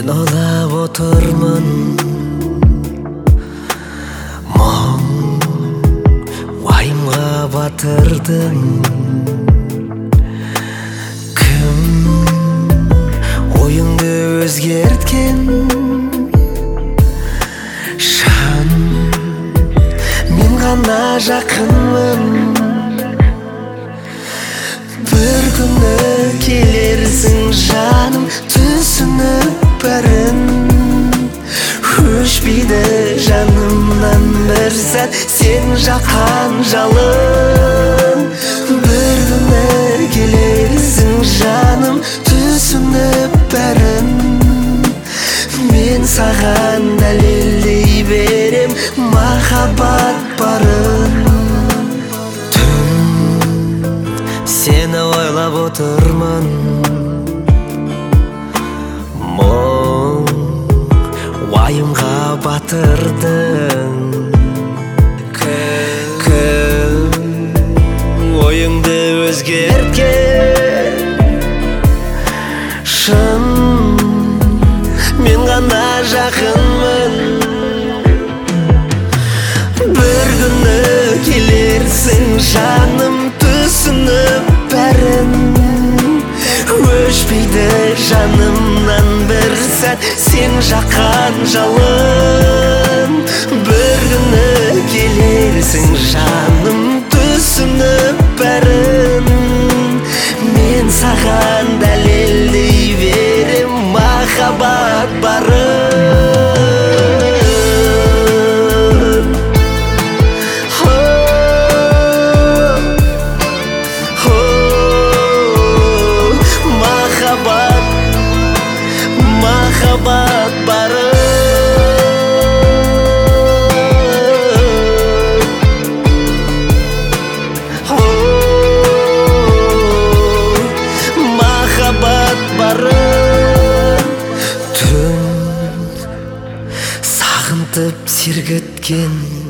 Мен ойлап отырмын, мұң уайымға батырдың. Кім ойыңды өзгерткен? Шын мен ғана жақынмын. Bir күні келерсің жаным, түсініп бәрін. Өшпейді жанымнан бір сәт сен жаққан жалын. Bir күні келерсің жаным, түсініп бәрін. Мен саған дәлелдей берем махаббат барын. Сені ойлап отырмын, мұң уайымға батырдың. Кім ойыңды өзгерткен? Шын мен ғана жақынмын. Bir күні келерсің жаным, түсініп бәрін. Өшпейді жанымнан бір сәт сен жаққан жалын. Bir күні келерсің жаным, түсініп бәрін. Мен саған дәлелдей берем махаббат барын. Махаббат барын. Түн сағынтып сергіткен